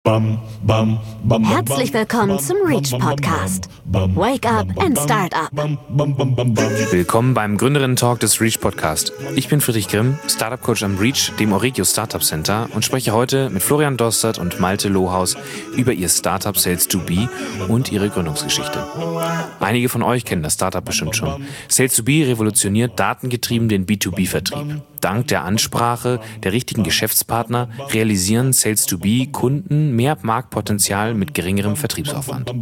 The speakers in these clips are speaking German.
Herzlich willkommen zum Reach Podcast. Wake up and start up. Willkommen beim Gründerinnen-Talk des Reach Podcast. Ich bin Friedrich Grimm, Startup-Coach am Reach, dem Oregio Startup Center, und spreche heute mit Florian Dostert und Malte Lohaus über ihr Startup Sales2B und ihre Gründungsgeschichte. Einige von euch kennen das Startup bestimmt schon. Sales2B revolutioniert datengetrieben den B2B-Vertrieb. Dank der Ansprache der richtigen Geschäftspartner realisieren Sales2B Kunden mehr Marktpotenzial mit geringerem Vertriebsaufwand.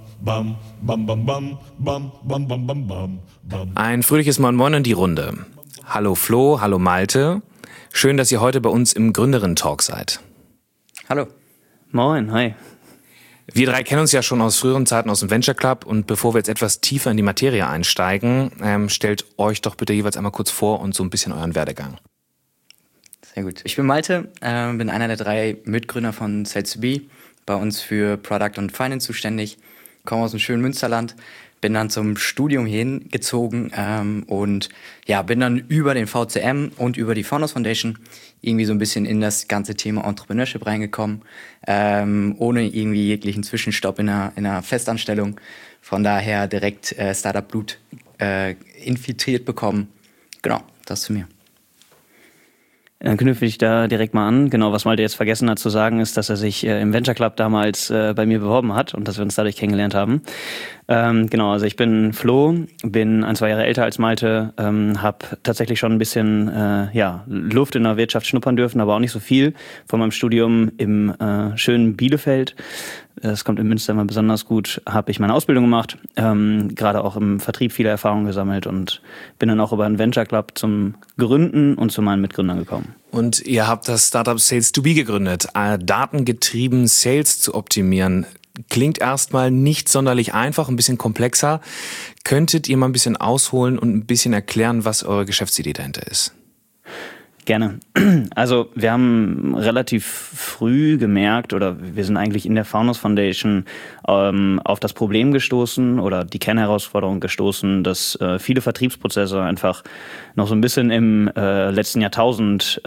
Ein fröhliches Moin Moin in die Runde. Hallo Flo, hallo Malte. Schön, dass ihr heute bei uns im Gründerinnen-Talk seid. Hallo. Moin, hi. Wir drei kennen uns ja schon aus früheren Zeiten aus dem Venture Club, und bevor wir jetzt etwas tiefer in die Materie einsteigen, stellt euch doch bitte jeweils einmal kurz vor und so ein bisschen euren Werdegang. Sehr gut. Ich bin Malte, bin einer der 3 Mitgründer von Sales2B, bei uns für Product und Finance zuständig, komme aus dem schönen Münsterland, bin dann zum Studium hingezogen und ja, bin dann über den VCM und über die Founders Foundation irgendwie so ein bisschen in das ganze Thema Entrepreneurship reingekommen, ohne irgendwie jeglichen Zwischenstopp in einer Festanstellung. Von daher direkt Startup-Blut infiltriert bekommen. Genau, das zu mir. Dann knüpfe ich da direkt mal an. Genau, was Malte jetzt vergessen hat zu sagen, ist, dass er sich im Venture Club damals bei mir beworben hat und dass wir uns dadurch kennengelernt haben. Genau, also ich bin Flo, bin 1-2 Jahre älter als Malte, habe tatsächlich schon ein bisschen Luft in der Wirtschaft schnuppern dürfen, aber auch nicht so viel. Von meinem Studium im schönen Bielefeld, das kommt in Münster immer besonders gut, habe ich meine Ausbildung gemacht, gerade auch im Vertrieb viele Erfahrungen gesammelt und bin dann auch über einen Venture Club zum Gründen und zu meinen Mitgründern gekommen. Und ihr habt das Startup Sales2B gegründet, datengetrieben Sales zu optimieren. Klingt erstmal nicht sonderlich einfach, ein bisschen komplexer. Könntet ihr mal ein bisschen ausholen und ein bisschen erklären, was eure Geschäftsidee dahinter ist? Gerne. Also wir haben relativ früh gemerkt, oder wir sind eigentlich in der Founders Foundation auf das Problem gestoßen oder die Kernherausforderung gestoßen, dass viele Vertriebsprozesse einfach noch so ein bisschen im letzten Jahrtausend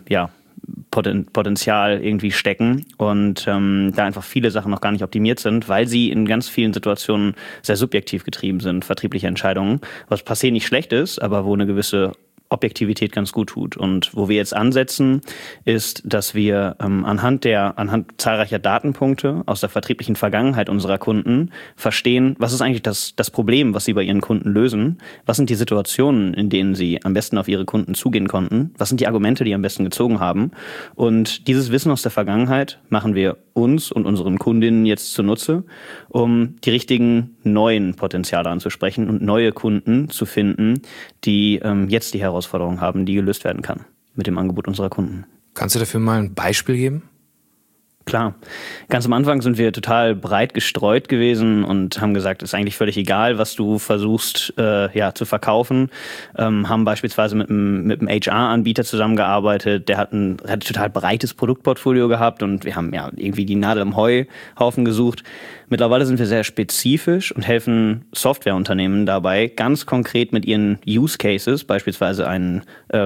Potenzial irgendwie stecken und da einfach viele Sachen noch gar nicht optimiert sind, weil sie in ganz vielen Situationen sehr subjektiv getrieben sind, vertriebliche Entscheidungen, was per se nicht schlecht ist, aber wo eine gewisse Objektivität ganz gut tut. Und wo wir jetzt ansetzen, ist, dass wir anhand zahlreicher Datenpunkte aus der vertrieblichen Vergangenheit unserer Kunden verstehen, was ist eigentlich das Problem, was sie bei ihren Kunden lösen, was sind die Situationen, in denen sie am besten auf ihre Kunden zugehen konnten, was sind die Argumente, die am besten gezogen haben. Und dieses Wissen aus der Vergangenheit machen wir uns und unseren Kundinnen jetzt zunutze, um die richtigen neuen Potenziale anzusprechen und neue Kunden zu finden, die jetzt die Herausforderungen haben, die gelöst werden kann mit dem Angebot unserer Kunden. Kannst du dafür mal ein Beispiel geben? Klar. Ganz am Anfang sind wir total breit gestreut gewesen und haben gesagt, es ist eigentlich völlig egal, was du versuchst zu verkaufen. Haben beispielsweise mit einem HR-Anbieter zusammengearbeitet, der hat ein total breites Produktportfolio gehabt und wir haben ja irgendwie die Nadel im Heuhaufen gesucht. Mittlerweile sind wir sehr spezifisch und helfen Softwareunternehmen dabei, ganz konkret mit ihren Use Cases, beispielsweise einen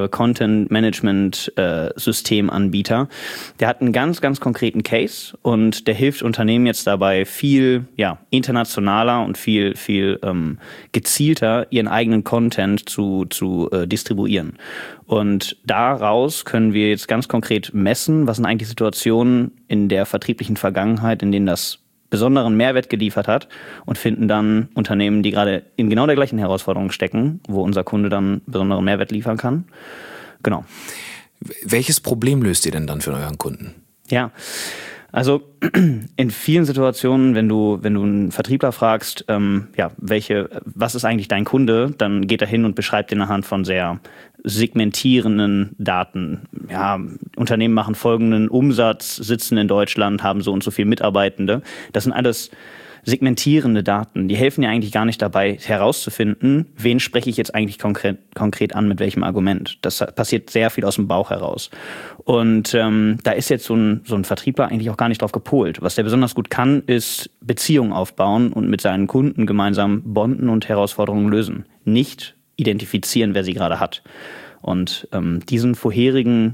Content-Management-Systemanbieter, der hat einen ganz, ganz konkreten Case und der hilft Unternehmen jetzt dabei, viel internationaler und viel gezielter ihren eigenen Content zu distribuieren. Und daraus können wir jetzt ganz konkret messen, was sind eigentlich Situationen in der vertrieblichen Vergangenheit, in denen das besonderen Mehrwert geliefert hat, und finden dann Unternehmen, die gerade in genau der gleichen Herausforderung stecken, wo unser Kunde dann besonderen Mehrwert liefern kann. Genau. Welches Problem löst ihr denn dann für euren Kunden? Ja, also in vielen Situationen, wenn du einen Vertriebler fragst, was ist eigentlich dein Kunde, dann geht er hin und beschreibt ihn anhand von sehr segmentierenden Daten. Ja, Unternehmen machen folgenden Umsatz, sitzen in Deutschland, haben so und so viele Mitarbeitende. Das sind alles segmentierende Daten. Die helfen ja eigentlich gar nicht dabei, herauszufinden, wen spreche ich jetzt eigentlich konkret an, mit welchem Argument. Das passiert sehr viel aus dem Bauch heraus. Und da ist jetzt so ein Vertriebler eigentlich auch gar nicht drauf gepolt. Was der besonders gut kann, ist Beziehungen aufbauen und mit seinen Kunden gemeinsam bonden und Herausforderungen lösen. Nicht identifizieren, wer sie gerade hat. Und diesen vorherigen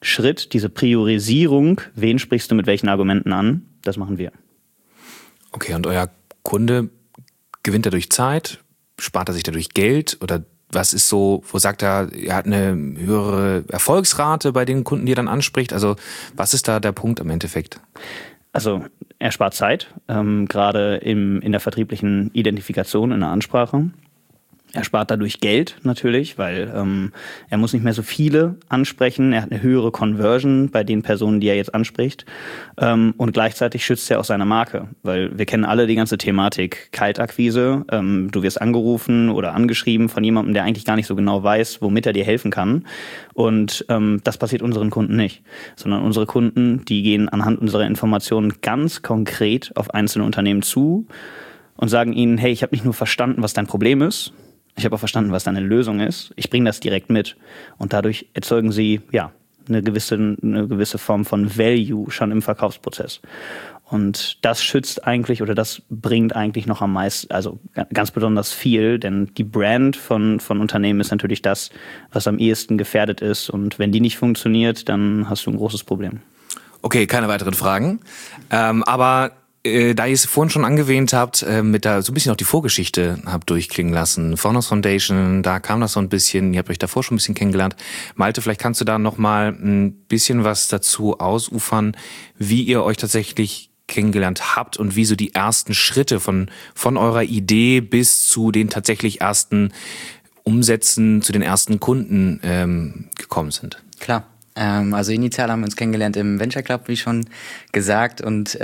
Schritt, diese Priorisierung, wen sprichst du mit welchen Argumenten an, das machen wir. Okay, und euer Kunde gewinnt dadurch Zeit, spart er sich dadurch Geld oder was ist so, wo sagt er hat eine höhere Erfolgsrate bei den Kunden, die er dann anspricht? Also was ist da der Punkt im Endeffekt? Also er spart Zeit, gerade in der vertrieblichen Identifikation, in der Ansprache. Er spart dadurch Geld natürlich, weil er muss nicht mehr so viele ansprechen. Er hat eine höhere Conversion bei den Personen, die er jetzt anspricht. Und gleichzeitig schützt er auch seine Marke, weil wir kennen alle die ganze Thematik Kaltakquise. Du wirst angerufen oder angeschrieben von jemandem, der eigentlich gar nicht so genau weiß, womit er dir helfen kann. Und das passiert unseren Kunden nicht, sondern unsere Kunden, die gehen anhand unserer Informationen ganz konkret auf einzelne Unternehmen zu und sagen ihnen, hey, ich habe nicht nur verstanden, was dein Problem ist, ich habe auch verstanden, was deine Lösung ist. Ich bringe das direkt mit. Und dadurch erzeugen sie eine gewisse Form von Value schon im Verkaufsprozess. Und das schützt eigentlich oder das bringt eigentlich noch am meisten, also ganz besonders viel, denn die Brand von Unternehmen ist natürlich das, was am ehesten gefährdet ist. Und wenn die nicht funktioniert, dann hast du ein großes Problem. Okay, keine weiteren Fragen. Aber da ihr es vorhin schon angewähnt habt, mit da so ein bisschen auch die Vorgeschichte habt durchklingen lassen, Founders Foundation, da kam das so ein bisschen, ihr habt euch davor schon ein bisschen kennengelernt. Malte, vielleicht kannst du da nochmal ein bisschen was dazu ausufern, wie ihr euch tatsächlich kennengelernt habt und wie so die ersten Schritte von eurer Idee bis zu den tatsächlich ersten Umsätzen, zu den ersten Kunden gekommen sind. Klar. Also initial haben wir uns kennengelernt im Venture Club, wie schon gesagt, und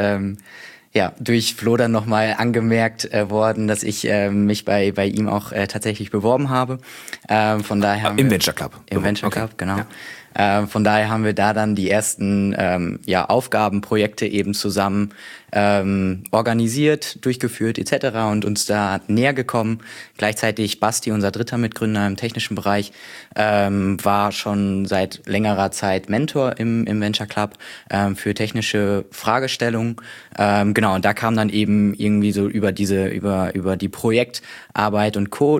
durch Flo dann nochmal angemerkt worden, dass ich mich bei ihm auch tatsächlich beworben habe. Von daher haben Im Venture Club. Im Venture Club, genau. Ja. Von daher haben wir da dann die ersten Aufgabenprojekte eben zusammen organisiert, durchgeführt etc. und uns da näher gekommen. Gleichzeitig Basti, unser dritter Mitgründer im technischen Bereich, war schon seit längerer Zeit Mentor im Venture Club für technische Fragestellungen. Genau, und da kam dann eben irgendwie so über die Projektarbeit und Co.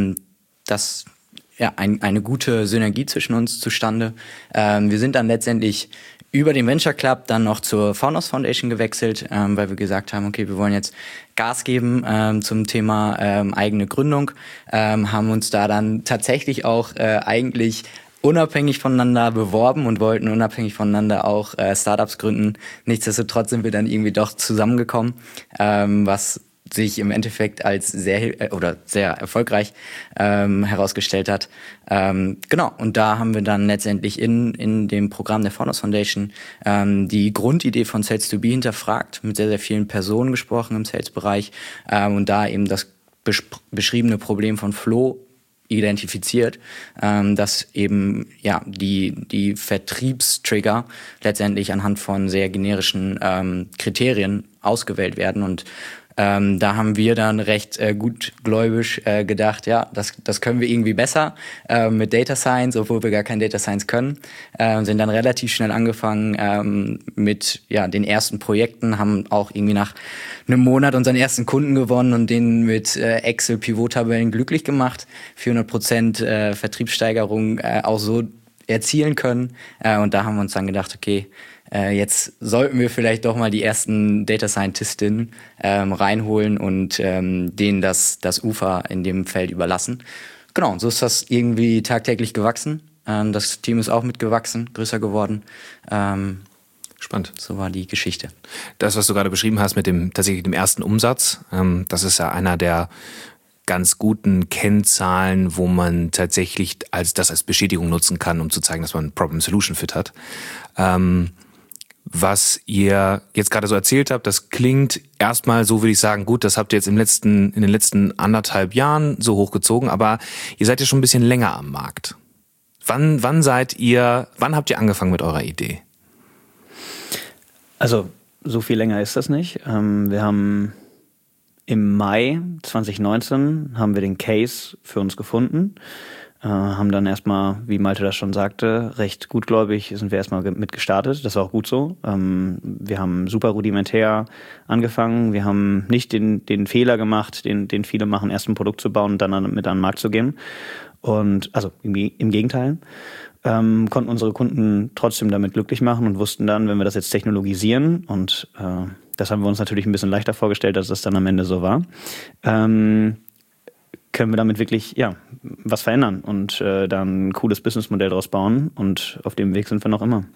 Eine gute Synergie zwischen uns zustande. Wir sind dann letztendlich über den Venture Club dann noch zur Founders Foundation gewechselt, weil wir gesagt haben, okay, wir wollen jetzt Gas geben zum Thema eigene Gründung, haben uns da dann tatsächlich auch eigentlich unabhängig voneinander beworben und wollten unabhängig voneinander auch Startups gründen. Nichtsdestotrotz sind wir dann irgendwie doch zusammengekommen, was sich im Endeffekt als sehr erfolgreich herausgestellt hat. Genau, und da haben wir dann letztendlich in dem Programm der Founders Foundation die Grundidee von Sales2B hinterfragt, mit sehr, sehr vielen Personen gesprochen im Sales-Bereich und da eben das beschriebene Problem von Flo identifiziert, dass eben die Vertriebstrigger letztendlich anhand von sehr generischen Kriterien ausgewählt werden und da haben wir dann recht gutgläubig gedacht, das können wir irgendwie besser mit Data Science, obwohl wir gar kein Data Science können. Sind dann relativ schnell angefangen mit den ersten Projekten, haben auch irgendwie nach einem Monat unseren ersten Kunden gewonnen und den mit Excel-Pivot-Tabellen glücklich gemacht. 400% Vertriebssteigerung auch so erzielen können. Und da haben wir uns dann gedacht, okay, jetzt sollten wir vielleicht doch mal die ersten Data Scientistinnen reinholen und denen das Ufer in dem Feld überlassen. Genau, so ist das irgendwie tagtäglich gewachsen. Das Team ist auch mitgewachsen, größer geworden. Spannend. So war die Geschichte. Das, was du gerade beschrieben hast mit dem ersten Umsatz, das ist ja einer der ganz guten Kennzahlen, wo man tatsächlich das als Bestätigung nutzen kann, um zu zeigen, dass man ein Problem-Solution-Fit hat. Was ihr jetzt gerade so erzählt habt, das klingt erstmal so, würde ich sagen, gut, das habt ihr jetzt in den letzten 1,5 Jahren so hochgezogen, aber ihr seid ja schon ein bisschen länger am Markt. Wann habt ihr angefangen mit eurer Idee? Also, so viel länger ist das nicht. Wir haben im Mai 2019 haben wir den Case für uns gefunden. Haben dann erstmal, wie Malte das schon sagte, recht gutgläubig sind wir erstmal mit gestartet. Das war auch gut so. Wir haben super rudimentär angefangen. Wir haben nicht den Fehler gemacht, den viele machen, erst ein Produkt zu bauen und dann mit an den Markt zu gehen. Und also im Gegenteil. konnten unsere Kunden trotzdem damit glücklich machen und wussten dann, wenn wir das jetzt technologisieren, und das haben wir uns natürlich ein bisschen leichter vorgestellt, als das dann am Ende so war, können wir damit wirklich was verändern und dann ein cooles Businessmodell draus bauen, und auf dem Weg sind wir noch immer.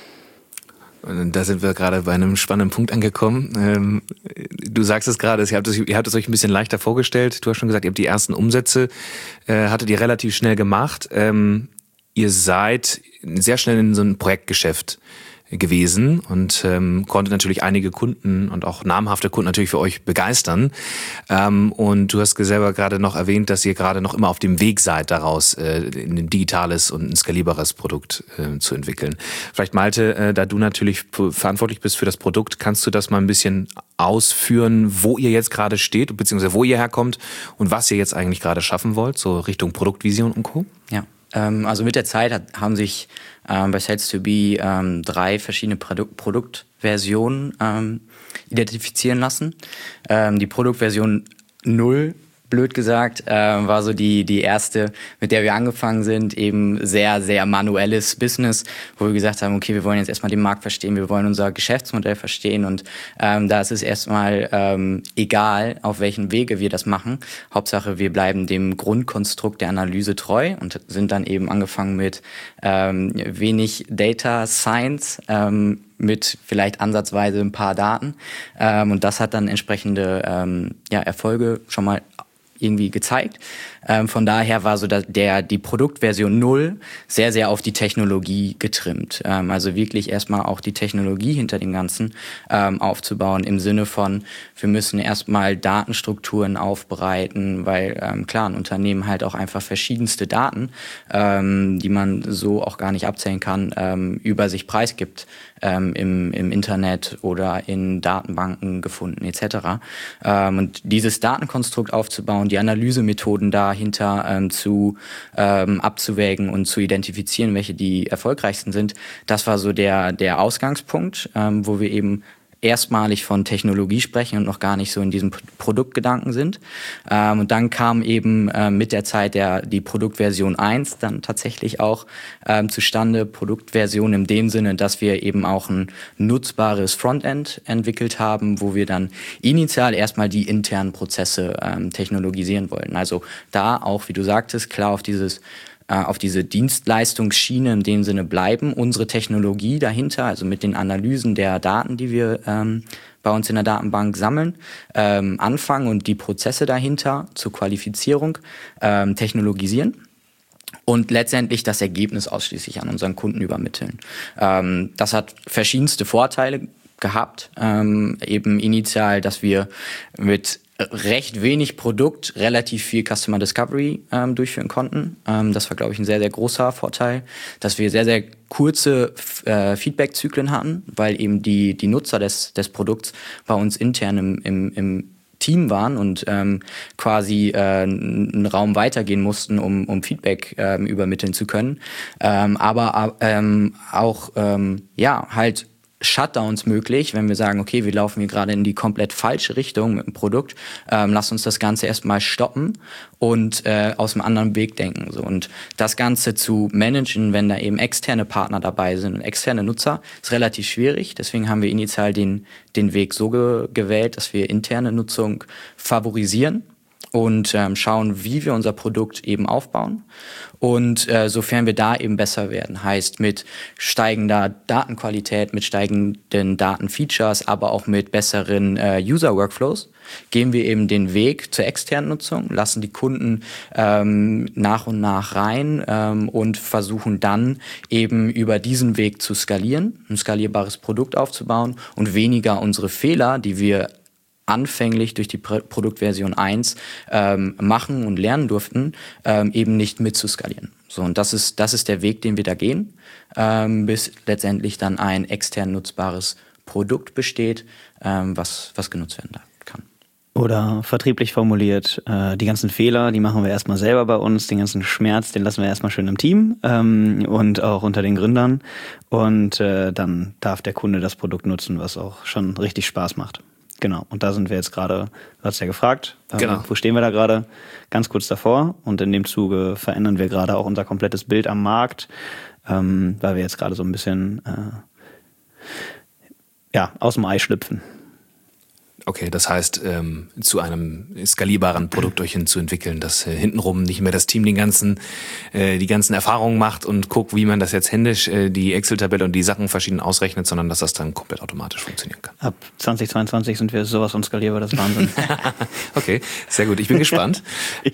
Und da sind wir gerade bei einem spannenden Punkt angekommen. Du sagst es gerade, ihr habt es euch ein bisschen leichter vorgestellt. Du hast schon gesagt, ihr habt die ersten Umsätze, hattet ihr relativ schnell gemacht. Ihr seid sehr schnell in so ein Projektgeschäft gewesen und konntet natürlich einige Kunden und auch namhafte Kunden natürlich für euch begeistern. Und du hast selber gerade noch erwähnt, dass ihr gerade noch immer auf dem Weg seid, daraus ein digitales und ein skalierbares Produkt zu entwickeln. Vielleicht Malte, da du natürlich verantwortlich bist für das Produkt, kannst du das mal ein bisschen ausführen, wo ihr jetzt gerade steht, beziehungsweise wo ihr herkommt und was ihr jetzt eigentlich gerade schaffen wollt, so Richtung Produktvision und Co.? Ja. Also mit der Zeit haben sich bei Sales2B 3 verschiedene Produktversionen identifizieren lassen. Die Produktversion 0, blöd gesagt, war so die erste, mit der wir angefangen sind, eben sehr, sehr manuelles Business, wo wir gesagt haben, okay, wir wollen jetzt erstmal den Markt verstehen, wir wollen unser Geschäftsmodell verstehen, und da ist es erstmal egal, auf welchen Wege wir das machen. Hauptsache, wir bleiben dem Grundkonstrukt der Analyse treu und sind dann eben angefangen mit wenig Data Science, mit vielleicht ansatzweise ein paar Daten, und das hat dann entsprechende Erfolge schon mal irgendwie gezeigt. Von daher war so die Produktversion 0 sehr, sehr auf die Technologie getrimmt. Also wirklich erstmal auch die Technologie hinter dem Ganzen aufzubauen, im Sinne von, wir müssen erstmal Datenstrukturen aufbereiten, weil klar, ein Unternehmen halt auch einfach verschiedenste Daten, die man so auch gar nicht abzählen kann, über sich preisgibt, im Internet oder in Datenbanken gefunden etc. Und dieses Datenkonstrukt aufzubauen, die Analysemethoden dahinter abzuwägen und zu identifizieren, welche die erfolgreichsten sind, das war so der Ausgangspunkt, wo wir eben erstmalig von Technologie sprechen und noch gar nicht so in diesem Produktgedanken sind. Und dann kam eben mit der Zeit die Produktversion 1 dann tatsächlich auch zustande. Produktversion in dem Sinne, dass wir eben auch ein nutzbares Frontend entwickelt haben, wo wir dann initial erstmal die internen Prozesse technologisieren wollten. Also da auch, wie du sagtest, klar auf diese Dienstleistungsschiene in dem Sinne bleiben, unsere Technologie dahinter, also mit den Analysen der Daten, die wir bei uns in der Datenbank sammeln, anfangen und die Prozesse dahinter zur Qualifizierung technologisieren und letztendlich das Ergebnis ausschließlich an unseren Kunden übermitteln. Das hat verschiedenste Vorteile gehabt, eben initial, dass wir mit recht wenig Produkt relativ viel Customer Discovery durchführen konnten. Das war, glaube ich, ein sehr, sehr großer Vorteil, dass wir sehr, sehr kurze Feedback-Zyklen hatten, weil eben die Nutzer des Produkts bei uns intern im Team waren und quasi einen Raum weitergehen mussten, um Feedback übermitteln zu können. Aber auch halt Shutdowns möglich, wenn wir sagen, okay, wir laufen hier gerade in die komplett falsche Richtung mit dem Produkt, lass uns das Ganze erstmal stoppen und aus einem anderen Weg denken. So. Und das Ganze zu managen, wenn da eben externe Partner dabei sind und externe Nutzer, ist relativ schwierig. Deswegen haben wir initial den Weg so gewählt, dass wir interne Nutzung favorisieren und schauen, wie wir unser Produkt eben aufbauen. Und sofern wir da eben besser werden, heißt mit steigender Datenqualität, mit steigenden Datenfeatures, aber auch mit besseren User-Workflows, gehen wir eben den Weg zur externen Nutzung, lassen die Kunden nach und nach rein und versuchen dann eben über diesen Weg zu skalieren, ein skalierbares Produkt aufzubauen und weniger unsere Fehler, die wir anfänglich durch die Produktversion 1 machen und lernen durften, eben nicht mitzuskalieren. So, und das ist der Weg, den wir da gehen, bis letztendlich dann ein extern nutzbares Produkt besteht, was genutzt werden kann. Oder vertrieblich formuliert, die ganzen Fehler, die machen wir erstmal selber bei uns, den ganzen Schmerz, den lassen wir erstmal schön im Team und auch unter den Gründern. Und dann darf der Kunde das Produkt nutzen, was auch schon richtig Spaß macht. Genau, und da sind wir jetzt gerade, du hast ja gefragt, wo stehen wir da gerade? Ganz kurz davor, und in dem Zuge verändern wir gerade auch unser komplettes Bild am Markt, weil wir jetzt gerade so ein bisschen aus dem Ei schlüpfen. Okay, das heißt, zu einem skalierbaren Produkt euch hinzuentwickeln, dass hintenrum nicht mehr das Team die ganzen Erfahrungen macht und guckt, wie man das jetzt händisch die Excel-Tabelle und die Sachen verschieden ausrechnet, sondern dass das dann komplett automatisch funktionieren kann. Ab 2022 sind wir sowas von skalierbar, das ist Wahnsinn. Okay, sehr gut. Ich bin gespannt.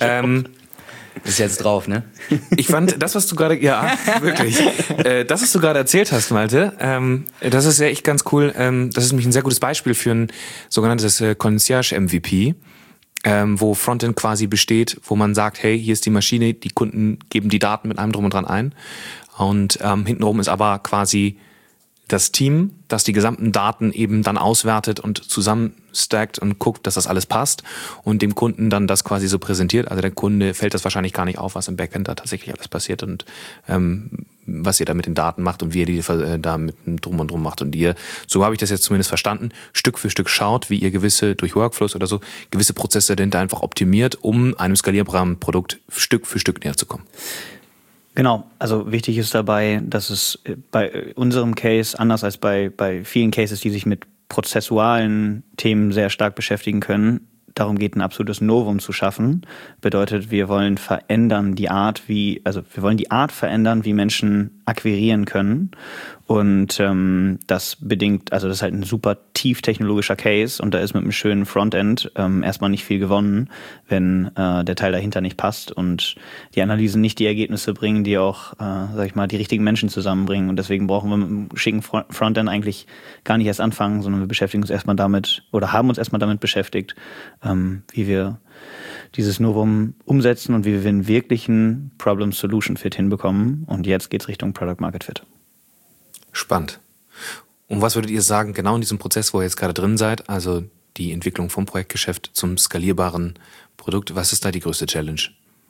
Ist jetzt drauf, ne? Ich fand das, was du gerade, wirklich, das, was du gerade erzählt hast, Malte, das ist ja echt ganz cool. Das ist nämlich ein sehr gutes Beispiel für ein sogenanntes Concierge-MVP, wo Frontend quasi besteht, wo man sagt, hey, hier ist die Maschine, die Kunden geben die Daten mit allem drum und dran ein und hintenrum ist aber quasi das Team, das die gesamten Daten eben dann auswertet und zusammenstackt und guckt, dass das alles passt und dem Kunden dann das quasi so präsentiert. Also der Kunde fällt das wahrscheinlich gar nicht auf, was im Backend da tatsächlich alles passiert und was ihr da mit den Daten macht und wie ihr die da mit dem Drum und Drum macht. Und ihr, so habe ich das jetzt zumindest verstanden, Stück für Stück schaut, wie ihr durch Workflows oder so, gewisse Prozesse dahinter einfach optimiert, um einem skalierbaren Produkt Stück für Stück näher zu kommen. Genau, also wichtig ist dabei, dass es bei unserem Case, anders als bei vielen Cases, die sich mit prozessualen Themen sehr stark beschäftigen können, darum geht, ein absolutes Novum zu schaffen. Bedeutet, wir wollen verändern wir wollen die Art verändern, wie Menschen akquirieren können. Und das bedingt, also das ist halt ein super tief technologischer Case und da ist mit einem schönen Frontend erstmal nicht viel gewonnen, wenn der Teil dahinter nicht passt und die Analysen nicht die Ergebnisse bringen, die auch, die richtigen Menschen zusammenbringen. Und deswegen brauchen wir mit einem schicken Frontend eigentlich gar nicht erst anfangen, sondern wir beschäftigen uns erstmal damit oder haben uns erstmal damit beschäftigt, wie wir dieses Novum umsetzen und wie wir einen wirklichen Problem-Solution-Fit hinbekommen. Und jetzt geht's Richtung Product-Market-Fit. Spannend. Und was würdet ihr sagen, genau in diesem Prozess, wo ihr jetzt gerade drin seid, also die Entwicklung vom Projektgeschäft zum skalierbaren Produkt, was ist da die größte Challenge?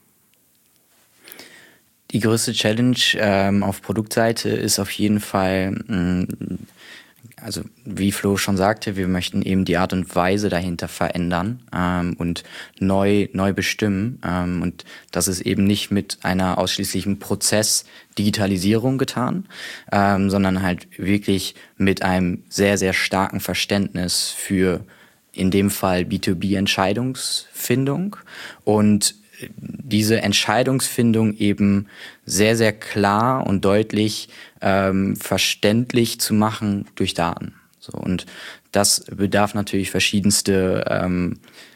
Die größte Challenge auf Produktseite ist auf jeden Fall, also wie Flo schon sagte, wir möchten eben die Art und Weise dahinter verändern und neu bestimmen. Und das ist eben nicht mit einer ausschließlichen Prozessdigitalisierung getan, sondern halt wirklich mit einem sehr, sehr starken Verständnis für in dem Fall B2B-Entscheidungsfindung und diese Entscheidungsfindung eben sehr, sehr klar und deutlich verständlich zu machen durch Daten. So, und das bedarf natürlich verschiedenste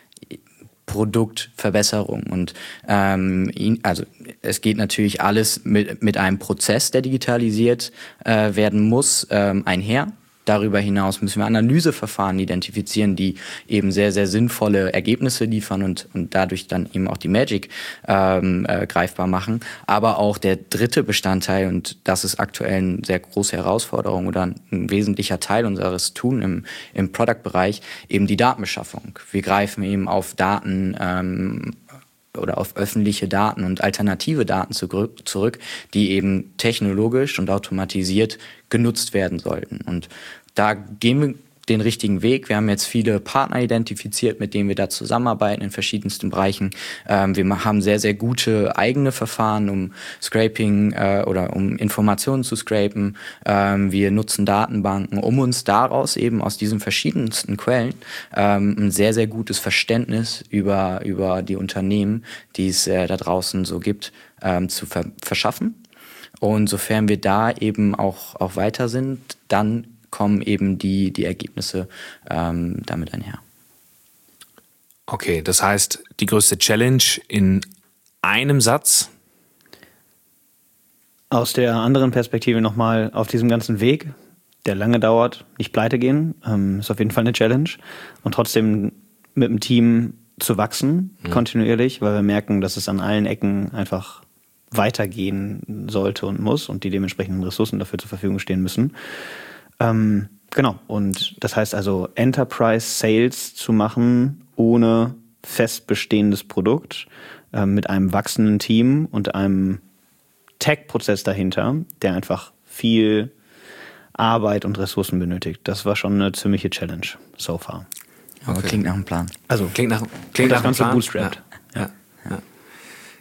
Produktverbesserungen. Und also es geht natürlich alles mit einem Prozess, der digitalisiert werden muss, einher. Darüber hinaus müssen wir Analyseverfahren identifizieren, die eben sehr, sehr sinnvolle Ergebnisse liefern und dadurch dann eben auch die Magic greifbar machen. Aber auch der dritte Bestandteil, und das ist aktuell eine sehr große Herausforderung oder ein wesentlicher Teil unseres Tun im Product-Bereich, eben die Datenbeschaffung. Wir greifen eben auf Daten oder auf öffentliche Daten und alternative Daten zurück, die eben technologisch und automatisiert genutzt werden sollten. Und da gehen wir den richtigen Weg. Wir haben jetzt viele Partner identifiziert, mit denen wir da zusammenarbeiten in verschiedensten Bereichen. Wir haben sehr, sehr gute eigene Verfahren, um Scraping oder um Informationen zu scrapen. Wir nutzen Datenbanken, um uns daraus eben aus diesen verschiedensten Quellen ein sehr, sehr gutes Verständnis über die Unternehmen, die es da draußen so gibt, zu verschaffen. Und sofern wir da eben auch weiter sind, dann kommen eben die Ergebnisse damit einher. Okay, das heißt, die größte Challenge in einem Satz? Aus der anderen Perspektive nochmal auf diesem ganzen Weg, der lange dauert, nicht pleite gehen, ist auf jeden Fall eine Challenge. Und trotzdem mit dem Team zu wachsen, kontinuierlich, weil wir merken, dass es an allen Ecken einfach weitergehen sollte und muss und die dementsprechenden Ressourcen dafür zur Verfügung stehen müssen. Genau, und das heißt also Enterprise Sales zu machen ohne fest bestehendes Produkt, mit einem wachsenden Team und einem Tech-Prozess dahinter, der einfach viel Arbeit und Ressourcen benötigt. Das war schon eine ziemliche Challenge so far. Aber klingt nach einem Plan. Also klingt nach das Ganze bootstrapped. Ja.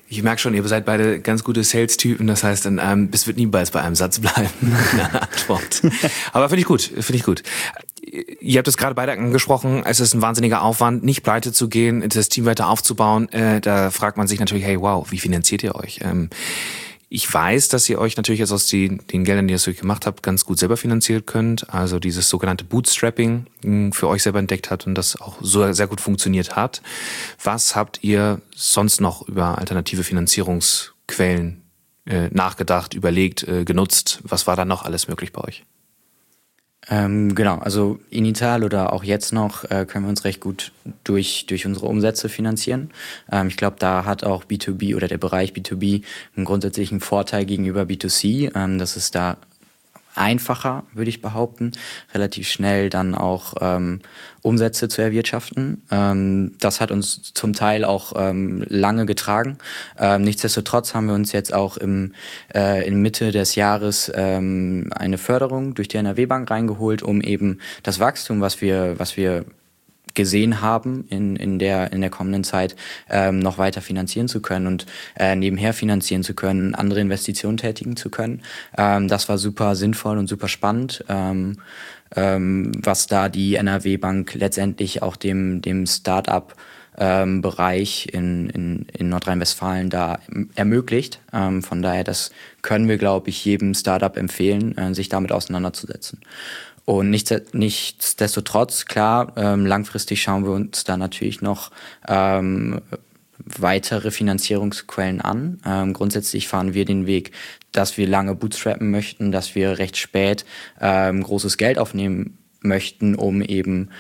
Ich merke schon, ihr seid beide ganz gute Sales-Typen, das heißt, es wird niemals bei einem Satz bleiben, eine Antwort. Aber finde ich gut. Ihr habt es gerade beide angesprochen, es ist ein wahnsinniger Aufwand, nicht pleite zu gehen, das Team weiter aufzubauen. Da fragt man sich natürlich, hey, wow, wie finanziert ihr euch? Ich weiß, dass ihr euch natürlich jetzt aus den Geldern, die ihr gemacht habt, ganz gut selber finanziert könnt. Also dieses sogenannte Bootstrapping für euch selber entdeckt hat und das auch so sehr gut funktioniert hat. Was habt ihr sonst noch über alternative Finanzierungsquellen nachgedacht, überlegt, genutzt? Was war da noch alles möglich bei euch? Genau, also initial oder auch jetzt noch können wir uns recht gut durch unsere Umsätze finanzieren. Ich glaube, da hat auch B2B oder der Bereich B2B einen grundsätzlichen Vorteil gegenüber B2C. Das ist da einfacher, würde ich behaupten, relativ schnell dann auch Umsätze zu erwirtschaften. Das hat uns zum Teil auch lange getragen. Nichtsdestotrotz haben wir uns jetzt auch in Mitte des Jahres eine Förderung durch die NRW-Bank reingeholt, um eben das Wachstum, was wir gesehen haben in der kommenden Zeit, noch weiter finanzieren zu können und nebenher finanzieren zu können, andere Investitionen tätigen zu können. Das war super sinnvoll und super spannend, was da die NRW-Bank letztendlich auch dem Start-up Bereich in Nordrhein-Westfalen da ermöglicht. Von daher, das können wir, glaube ich, jedem Startup empfehlen, sich damit auseinanderzusetzen. Und nichtsdestotrotz, klar, langfristig schauen wir uns da natürlich noch weitere Finanzierungsquellen an. Grundsätzlich fahren wir den Weg, dass wir lange bootstrappen möchten, dass wir recht spät großes Geld aufnehmen möchten, um eben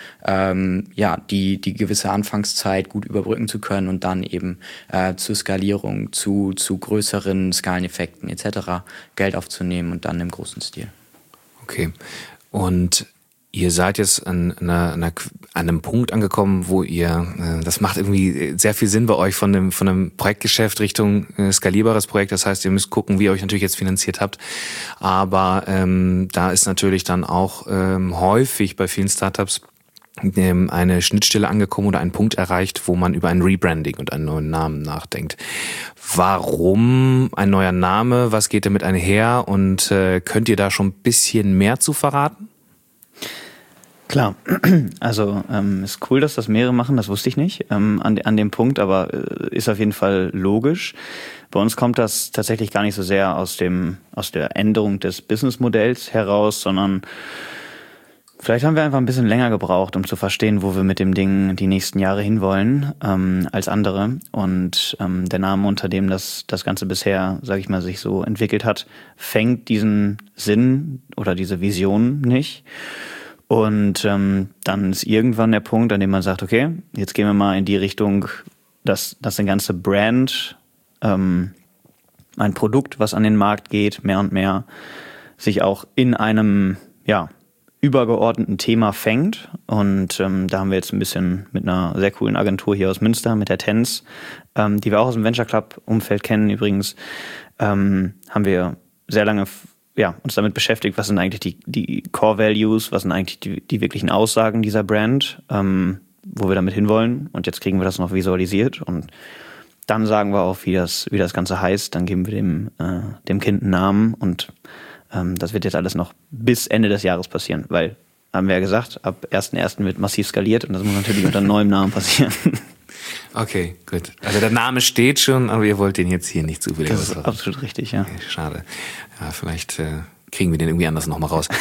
die gewisse Anfangszeit gut überbrücken zu können und dann eben zur Skalierung, zu größeren Skaleneffekten etc. Geld aufzunehmen und dann im großen Stil. Okay. Und ihr seid jetzt an einem Punkt angekommen, wo ihr, das macht irgendwie sehr viel Sinn bei euch von einem Projektgeschäft Richtung skalierbares Projekt. Das heißt, ihr müsst gucken, wie ihr euch natürlich jetzt finanziert habt. Aber da ist natürlich dann auch häufig bei vielen Startups eine Schnittstelle angekommen oder ein Punkt erreicht, wo man über ein Rebranding und einen neuen Namen nachdenkt. Warum ein neuer Name? Was geht damit einher? Und könnt ihr da schon ein bisschen mehr zu verraten? Klar, also ist cool, dass das mehrere machen, das wusste ich nicht an dem Punkt, aber ist auf jeden Fall logisch. Bei uns kommt das tatsächlich gar nicht so sehr aus der Änderung des Businessmodells heraus, sondern vielleicht haben wir einfach ein bisschen länger gebraucht, um zu verstehen, wo wir mit dem Ding die nächsten Jahre hinwollen, als andere. Und der Name, unter dem das Ganze bisher, sage ich mal, sich so entwickelt hat, fängt diesen Sinn oder diese Vision nicht. Und dann ist irgendwann der Punkt, an dem man sagt, okay, jetzt gehen wir mal in die Richtung, dass eine ganze Brand, ein Produkt, was an den Markt geht, mehr und mehr, sich auch in einem, übergeordneten Thema fängt. Und da haben wir jetzt ein bisschen mit einer sehr coolen Agentur hier aus Münster, mit der TENS, die wir auch aus dem Venture Club-Umfeld kennen übrigens, haben wir sehr lange uns damit beschäftigt, was sind eigentlich die Core Values, was sind eigentlich die wirklichen Aussagen dieser Brand, wo wir damit hinwollen. Und jetzt kriegen wir das noch visualisiert und dann sagen wir auch, wie das Ganze heißt. Dann geben wir dem Kind einen Namen und das wird jetzt alles noch bis Ende des Jahres passieren, weil, haben wir ja gesagt, ab 1.1. wird massiv skaliert und das muss natürlich unter neuem Namen passieren. Okay, gut. Also der Name steht schon, aber ihr wollt den jetzt hier nicht zufällig. Das ist absolut richtig, ja. Okay, schade. Ja, vielleicht kriegen wir den irgendwie anders nochmal raus.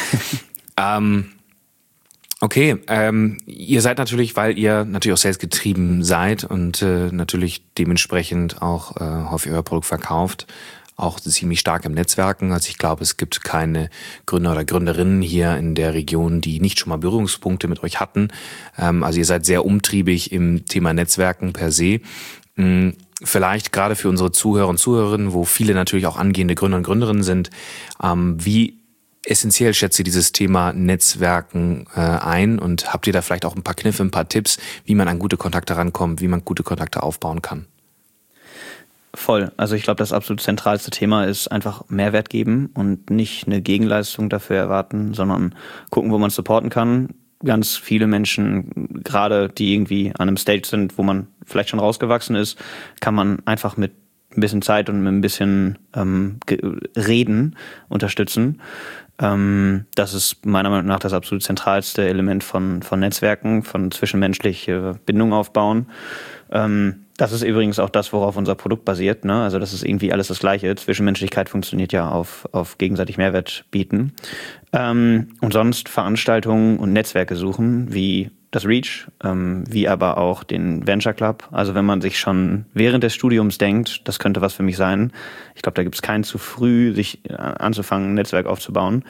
Okay, ihr seid natürlich, weil ihr natürlich auch Sales getrieben seid und natürlich dementsprechend auch häufig euer Produkt verkauft, auch ziemlich stark im Netzwerken. Also ich glaube, es gibt keine Gründer oder Gründerinnen hier in der Region, die nicht schon mal Berührungspunkte mit euch hatten. Also ihr seid sehr umtriebig im Thema Netzwerken per se. Vielleicht gerade für unsere Zuhörer und Zuhörerinnen, wo viele natürlich auch angehende Gründer und Gründerinnen sind, wie essentiell schätzt ihr dieses Thema Netzwerken ein und habt ihr da vielleicht auch ein paar Kniffe, ein paar Tipps, wie man an gute Kontakte rankommt, wie man gute Kontakte aufbauen kann? Voll. Also ich glaube, das absolut zentralste Thema ist einfach Mehrwert geben und nicht eine Gegenleistung dafür erwarten, sondern gucken, wo man supporten kann. Ganz viele Menschen, gerade die irgendwie an einem Stage sind, wo man vielleicht schon rausgewachsen ist, kann man einfach mit ein bisschen Zeit und mit ein bisschen Reden unterstützen. Das ist meiner Meinung nach das absolut zentralste Element von Netzwerken, von zwischenmenschliche Bindung aufbauen. Das ist übrigens auch das, worauf unser Produkt basiert, ne? Also das ist irgendwie alles das Gleiche. Zwischenmenschlichkeit funktioniert ja auf gegenseitig Mehrwert bieten. Und sonst Veranstaltungen und Netzwerke suchen, wie das Reach, wie aber auch den Venture Club. Also wenn man sich schon während des Studiums denkt, das könnte was für mich sein. Ich glaube, da gibt es keinen zu früh, sich anzufangen, ein Netzwerk aufzubauen.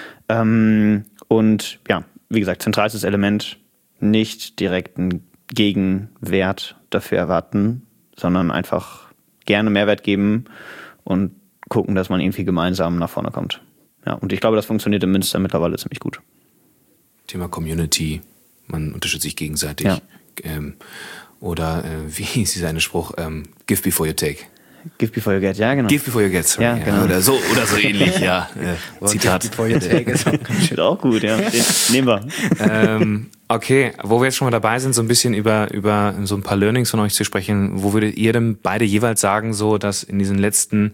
Und ja, wie gesagt, zentralstes Element, nicht direkt einen Gegenwert dafür erwarten, sondern einfach gerne Mehrwert geben und gucken, dass man irgendwie gemeinsam nach vorne kommt. Ja, und ich glaube, das funktioniert in Münster mittlerweile ziemlich gut. Thema Community, man unterstützt sich gegenseitig. Ja. Oder wie ist dieser eine Spruch? Give before you take. Give before you get, ja genau. Give before you get, sorry. Ja, genau. Oder so ähnlich, ja. Zitat. Give before you take ist Auch gut, ja. Den nehmen wir. Okay, wo wir jetzt schon mal dabei sind, so ein bisschen über so ein paar Learnings von euch zu sprechen, wo würdet ihr denn beide jeweils sagen, so dass in diesen letzten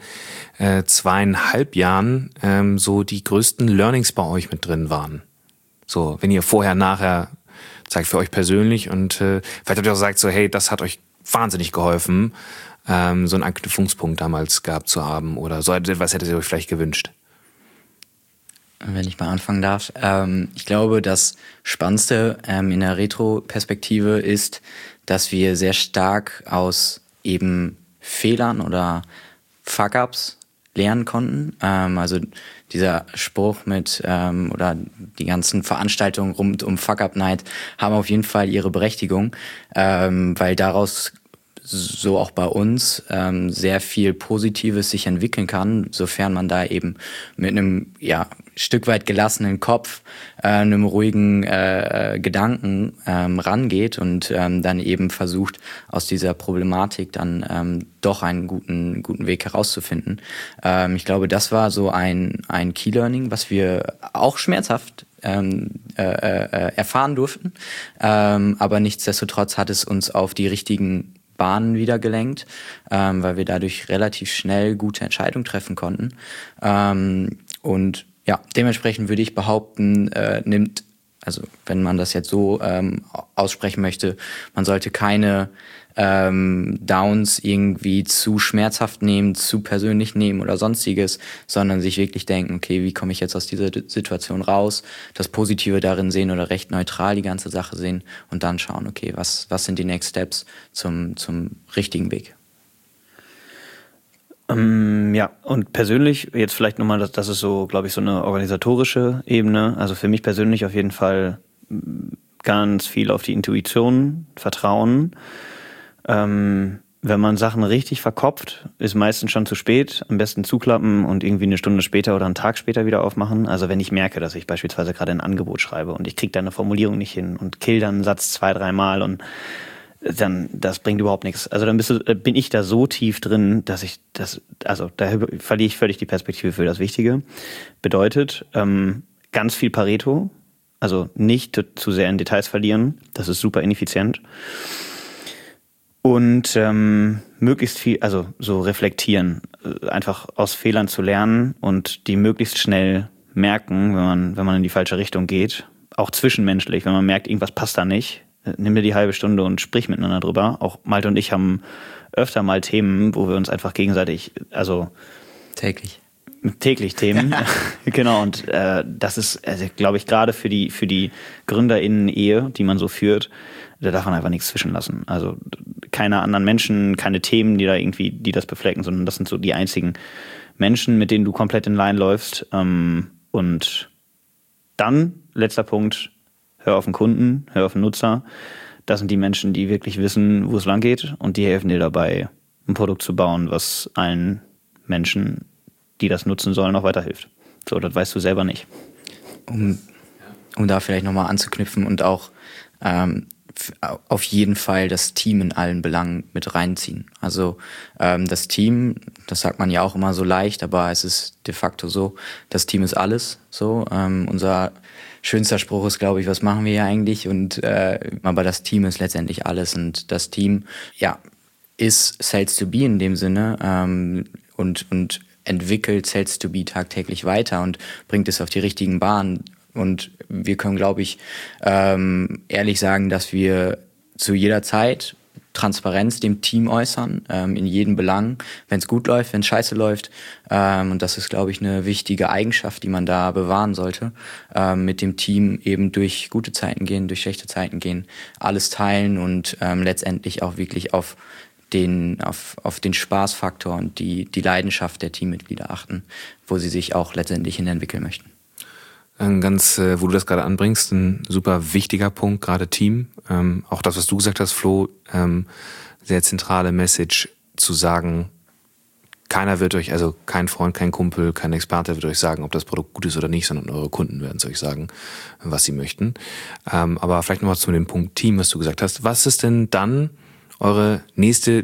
2,5 Jahren so die größten Learnings bei euch mit drin waren? So, wenn ihr vorher, nachher zeigt für euch persönlich und vielleicht habt ihr auch gesagt, so hey, das hat euch wahnsinnig geholfen, so einen Anknüpfungspunkt damals gehabt zu haben oder so etwas hättet ihr euch vielleicht gewünscht? Wenn ich mal anfangen darf. Ich glaube, das Spannendste in der Retro-Perspektive ist, dass wir sehr stark aus eben Fehlern oder Fuck-Ups lernen konnten. Also dieser Spruch mit oder die ganzen Veranstaltungen rund um Fuck-Up-Night haben auf jeden Fall ihre Berechtigung, weil daraus so auch bei uns sehr viel Positives sich entwickeln kann, sofern man da eben mit einem Stück weit gelassenen Kopf, einem ruhigen Gedanken rangeht und dann eben versucht, aus dieser Problematik dann doch einen guten Weg herauszufinden. Ich glaube, das war so ein Key-Learning, was wir auch schmerzhaft erfahren durften, aber nichtsdestotrotz hat es uns auf die richtigen Bahnen wieder gelenkt, weil wir dadurch relativ schnell gute Entscheidungen treffen konnten. Und ja, dementsprechend würde ich behaupten, also wenn man das jetzt so aussprechen möchte, man sollte keine Downs irgendwie zu schmerzhaft nehmen, zu persönlich nehmen oder sonstiges, sondern sich wirklich denken, okay, wie komme ich jetzt aus dieser Situation raus, das Positive darin sehen oder recht neutral die ganze Sache sehen und dann schauen, okay, was sind die Next Steps zum richtigen Weg. Ja, und persönlich jetzt vielleicht nochmal, das ist so, glaube ich, so eine organisatorische Ebene. Also für mich persönlich auf jeden Fall ganz viel auf die Intuition, Vertrauen. Wenn man Sachen richtig verkopft, ist meistens schon zu spät. Am besten zuklappen und irgendwie eine Stunde später oder einen Tag später wieder aufmachen. Also wenn ich merke, dass ich beispielsweise gerade ein Angebot schreibe und ich kriege da eine Formulierung nicht hin und kill dann einen Satz 2-3 Mal und dann, das bringt überhaupt nichts. Also dann bin ich da so tief drin, dass da verliere ich völlig die Perspektive für das Wichtige. Bedeutet, ganz viel Pareto, also nicht zu sehr in Details verlieren, das ist super ineffizient. Und möglichst viel, also so reflektieren, einfach aus Fehlern zu lernen und die möglichst schnell merken, wenn man in die falsche Richtung geht. Auch zwischenmenschlich, wenn man merkt, irgendwas passt da nicht, nimm dir die halbe Stunde und sprich miteinander drüber. Auch Malte und ich haben öfter mal Themen, wo wir uns einfach gegenseitig, also täglich Themen, genau. Und das ist, also, glaube ich, gerade für die GründerInnen-Ehe, die man so führt, da darf man einfach nichts zwischenlassen. Also keine anderen Menschen, keine Themen, die das beflecken, sondern das sind so die einzigen Menschen, mit denen du komplett in Line läufst. Und dann, letzter Punkt, hör auf den Kunden, hör auf den Nutzer. Das sind die Menschen, die wirklich wissen, wo es lang geht und die helfen dir dabei, ein Produkt zu bauen, was allen Menschen, die das nutzen sollen, auch weiterhilft. So, das weißt du selber nicht. Um da vielleicht nochmal anzuknüpfen und auch auf jeden Fall das Team in allen Belangen mit reinziehen. Also das Team, das sagt man ja auch immer so leicht, aber es ist de facto so, das Team ist alles. So, unser schönster Spruch ist, glaube ich, was machen wir hier eigentlich? Aber das Team ist letztendlich alles und das Team, ja, ist Sales to Be in dem Sinne und entwickelt Sales to Be tagtäglich weiter und bringt es auf die richtigen Bahnen. Und wir können, glaube ich, ehrlich sagen, dass wir zu jeder Zeit Transparenz dem Team äußern, in jedem Belang, wenn es gut läuft, wenn es scheiße läuft. Und das ist, glaube ich, eine wichtige Eigenschaft, die man da bewahren sollte. Mit dem Team eben durch gute Zeiten gehen, durch schlechte Zeiten gehen, alles teilen und letztendlich auch wirklich auf den Spaßfaktor und die Leidenschaft der Teammitglieder achten, wo sie sich auch letztendlich hin entwickeln möchten. Wo du das gerade anbringst, ein super wichtiger Punkt, gerade Team. Auch das, was du gesagt hast, Flo, sehr zentrale Message zu sagen, keiner wird euch, also kein Freund, kein Kumpel, kein Experte wird euch sagen, ob das Produkt gut ist oder nicht, sondern eure Kunden werden es euch sagen, was sie möchten. Aber vielleicht nochmal zu dem Punkt Team, was du gesagt hast. Was ist denn dann eure nächste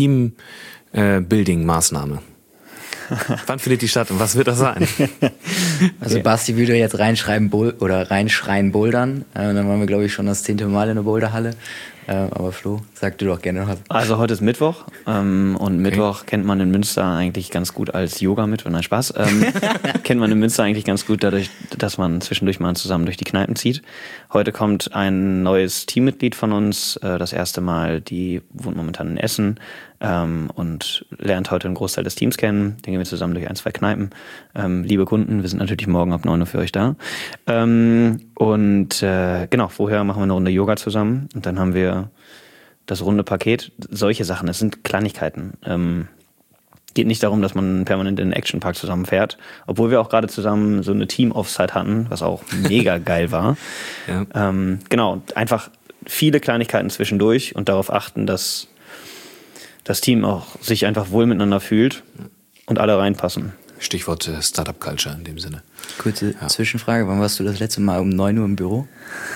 Team-Building-Maßnahme? Wann findet die statt und was wird das sein? Also Basti würde jetzt reinschreien bouldern. Dann waren wir, glaube ich, schon das 10. Mal in der Boulderhalle. Aber Flo, sag du doch gerne was. Also heute ist Mittwoch und Mittwoch kennt man in Münster eigentlich ganz gut als Yoga-Mittwoch. Nein, Spaß. Kennt man in Münster eigentlich ganz gut dadurch, dass man zwischendurch mal zusammen durch die Kneipen zieht. Heute kommt ein neues Teammitglied von uns, das erste Mal, die wohnt momentan in Essen und lernt heute einen Großteil des Teams kennen. Den gehen wir zusammen durch 1, 2 Kneipen. Liebe Kunden, wir sind natürlich morgen ab 9 Uhr für euch da. Genau, vorher machen wir eine Runde Yoga zusammen und dann haben wir das runde Paket. Solche Sachen, das sind Kleinigkeiten. Geht nicht darum, dass man permanent in den Actionpark zusammenfährt, obwohl wir auch gerade zusammen so eine Team-Offside hatten, was auch mega geil war. Ja. Genau, einfach viele Kleinigkeiten zwischendurch und darauf achten, dass das Team auch sich einfach wohl miteinander fühlt und alle reinpassen. Stichwort Startup Culture in dem Sinne. Kurze Zwischenfrage, wann warst du das letzte Mal um 9 Uhr im Büro?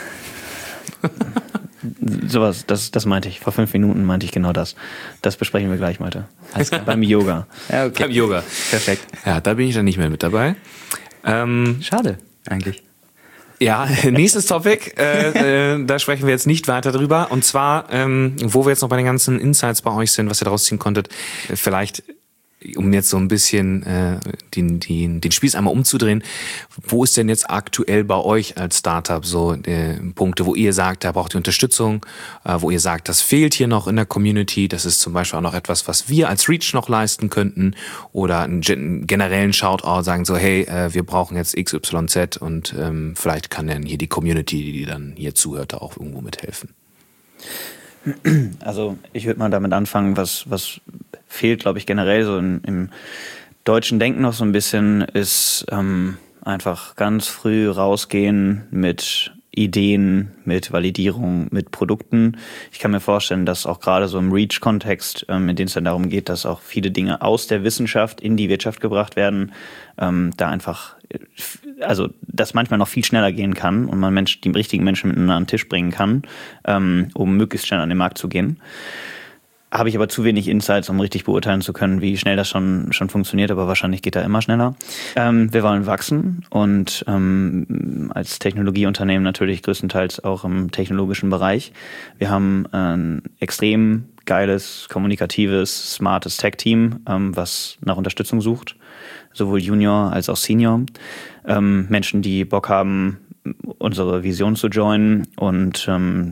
Sowas, das meinte ich. Vor 5 Minuten meinte ich genau das. Das besprechen wir gleich, Malte. Beim Yoga. Ja, okay. Beim Yoga. Perfekt. Ja, da bin ich dann nicht mehr mit dabei. Schade, eigentlich. Ja, nächstes Topic, da sprechen wir jetzt nicht weiter drüber. Und zwar, wo wir jetzt noch bei den ganzen Insights bei euch sind, was ihr daraus ziehen konntet, vielleicht, um jetzt so ein bisschen den Spieß einmal umzudrehen, wo ist denn jetzt aktuell bei euch als Startup so Punkte, wo ihr sagt, da braucht ihr Unterstützung, wo ihr sagt, das fehlt hier noch in der Community, das ist zum Beispiel auch noch etwas, was wir als Reach noch leisten könnten, oder einen generellen Shoutout sagen so, hey, wir brauchen jetzt XYZ und vielleicht kann dann hier die Community, die dann hier zuhört, da auch irgendwo mithelfen. Also ich würde mal damit anfangen, was fehlt, glaube ich, generell so im deutschen Denken noch so ein bisschen, ist einfach ganz früh rausgehen mit Ideen, mit Validierung, mit Produkten. Ich kann mir vorstellen, dass auch gerade so im Reach-Kontext, in dem es dann darum geht, dass auch viele Dinge aus der Wissenschaft in die Wirtschaft gebracht werden, da einfach, also das manchmal noch viel schneller gehen kann und man die richtigen Menschen miteinander an den Tisch bringen kann, um möglichst schnell an den Markt zu gehen. Habe ich aber zu wenig Insights, um richtig beurteilen zu können, wie schnell das schon funktioniert, aber wahrscheinlich geht da immer schneller. Wir wollen wachsen und als Technologieunternehmen natürlich größtenteils auch im technologischen Bereich. Wir haben ein extrem geiles, kommunikatives, smartes Tech-Team, was nach Unterstützung sucht, sowohl Junior als auch Senior. Menschen, die Bock haben, unsere Vision zu joinen und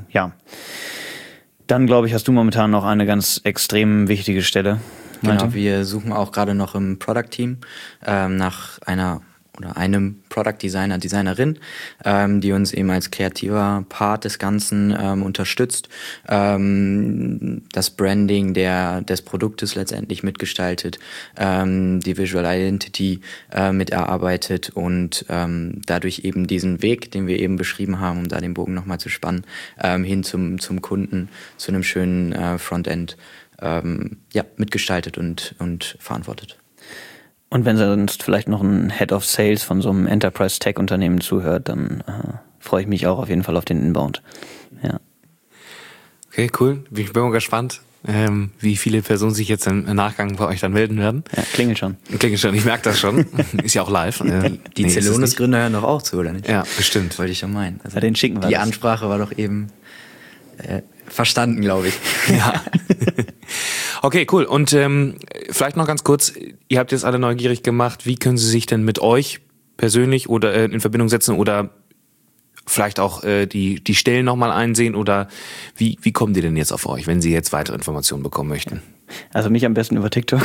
Dann, glaube ich, hast du momentan noch eine ganz extrem wichtige Stelle. Genau, wir suchen auch gerade noch im Product-Team nach einem Product-Designer, Designerin, die uns eben als kreativer Part des Ganzen unterstützt, das Branding des Produktes letztendlich mitgestaltet, die Visual Identity miterarbeitet und dadurch eben diesen Weg, den wir eben beschrieben haben, um da den Bogen nochmal zu spannen, hin zum Kunden, zu einem schönen Frontend mitgestaltet und verantwortet. Und wenn sonst vielleicht noch ein Head of Sales von so einem Enterprise-Tech-Unternehmen zuhört, dann freue ich mich auch auf jeden Fall auf den Inbound. Ja. Okay, cool. Ich bin mal gespannt, wie viele Personen sich jetzt im Nachgang bei euch dann melden werden. Ja, klingelt schon. Ich merke das schon. Ist ja auch live. Die Celonis-Gründer hören doch auch zu, oder nicht? Ja, bestimmt. Wollte ich schon meinen. Also den schicken wir die das. Ansprache war doch eben verstanden, glaube ich. Ja. Okay, cool. Und vielleicht noch ganz kurz, ihr habt jetzt alle neugierig gemacht, wie können sie sich denn mit euch persönlich oder in Verbindung setzen oder vielleicht auch die Stellen nochmal einsehen oder wie kommen die denn jetzt auf euch, wenn sie jetzt weitere Informationen bekommen möchten? Also mich am besten über TikTok.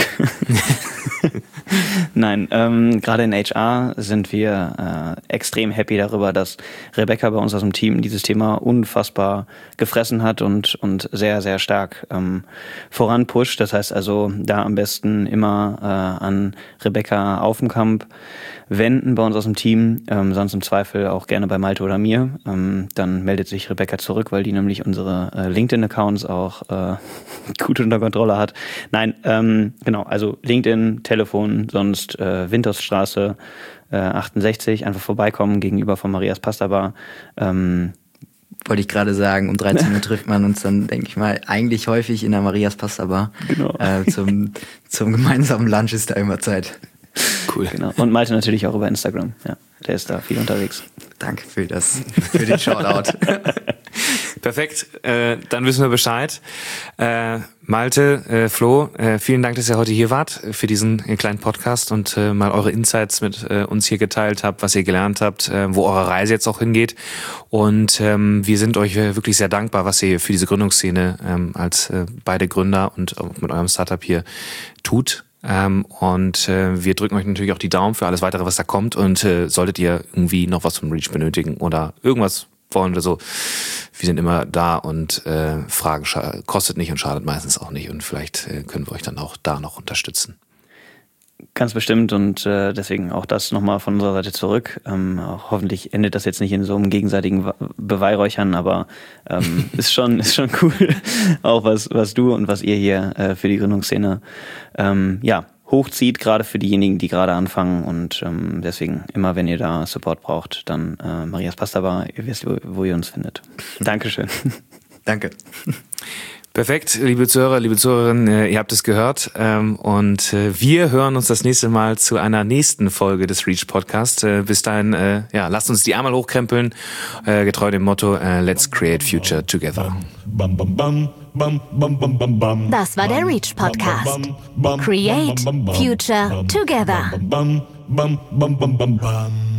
Nein, gerade in HR sind wir extrem happy darüber, dass Rebecca bei uns aus dem Team dieses Thema unfassbar gefressen hat und sehr, sehr stark voranpusht. Das heißt also, da am besten immer an Rebecca Aufenkamp wenden bei uns aus dem Team, sonst im Zweifel auch gerne bei Malte oder mir. Dann meldet sich Rebecca zurück, weil die nämlich unsere LinkedIn-Accounts auch gut unter Kontrolle hat. Nein, genau, also LinkedIn, Telefon, sonst Wintersstraße 68, einfach vorbeikommen gegenüber von Marias Pasta Bar. Wollte ich gerade sagen, um 13 Uhr trifft man uns dann, denke ich mal, eigentlich häufig in der Marias Pasta Bar. Genau. Zum gemeinsamen Lunch ist da immer Zeit. Cool. Genau. Und Malte natürlich auch über Instagram. Ja, der ist da viel unterwegs. Danke für den Shoutout. Perfekt, dann wissen wir Bescheid. Malte, Flo, vielen Dank, dass ihr heute hier wart für diesen kleinen Podcast und mal eure Insights mit uns hier geteilt habt, was ihr gelernt habt, wo eure Reise jetzt auch hingeht. Und wir sind euch wirklich sehr dankbar, was ihr für diese Gründungsszene als beide Gründer und auch mit eurem Startup hier tut. Und wir drücken euch natürlich auch die Daumen für alles weitere, was da kommt. Und solltet ihr irgendwie noch was vom Reach benötigen oder irgendwas wollen oder so, wir sind immer da und Fragen kostet nicht und schadet meistens auch nicht. Und vielleicht können wir euch dann auch da noch unterstützen. Ganz bestimmt und deswegen auch das nochmal von unserer Seite zurück. Auch hoffentlich endet das jetzt nicht in so einem gegenseitigen Beweihräuchern, aber ist schon cool, auch was du und was ihr hier für die Gründungsszene hochzieht, gerade für diejenigen, die gerade anfangen und deswegen immer, wenn ihr da Support braucht, dann Marias Pasta Bar, ihr wisst, wo ihr uns findet. Dankeschön. Danke. Perfekt, liebe Zuhörer, liebe Zuhörerinnen, ihr habt es gehört und wir hören uns das nächste Mal zu einer nächsten Folge des Reach Podcast. Bis dahin, lasst uns die Ärmel hochkrempeln, getreu dem Motto Let's Create Future Together. Das war der Reach Podcast. Create Future Together.